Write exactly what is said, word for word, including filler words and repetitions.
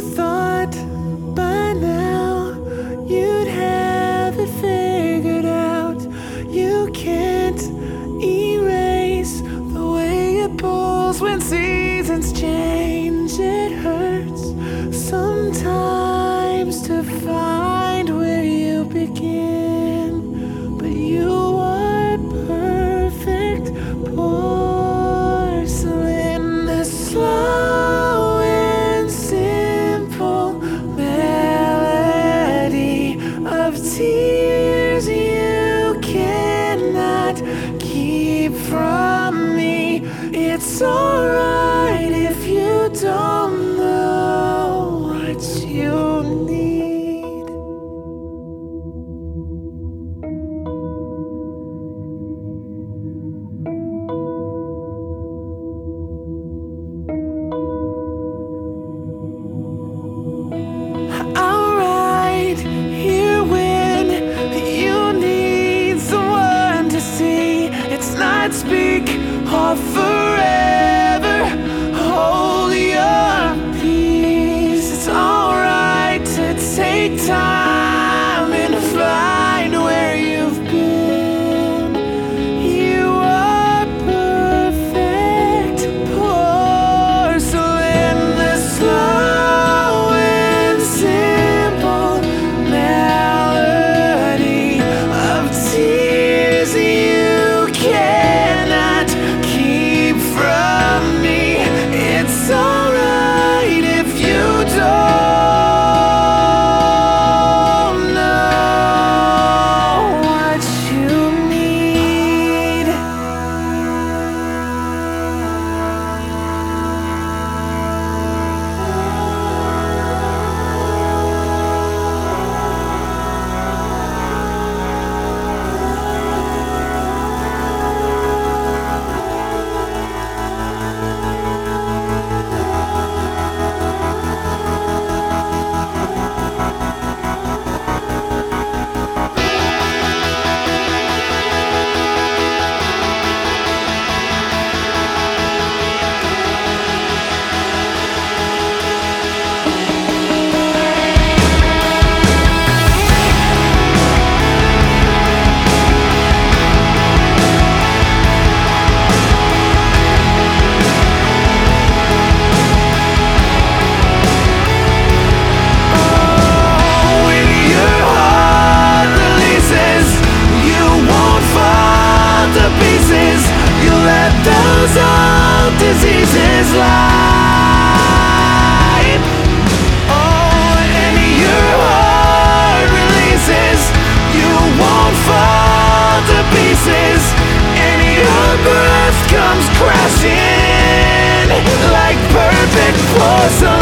thought by now you'd have it figured out. You can't erase the way it pulls when seasons change. It hurts sometimes to find where you begin, but you are perfect porcelain. The slow and simple melody of tears you cannot keep from me. It's alright if you don't know what you need. I'm right here when you need someone to see. It's not speak or forever. Hold your peace. It's alright to take time and find where you've been. You are perfect porcelain. The slow and simple melody of tears you cannot keep from me. It's alright if you don't know what you need. When your heart releases, you won't fall to pieces. You let those old diseases lie. Oh, and your heart releases, you won't fall to pieces. And your breath comes crashing like perfect porcelain.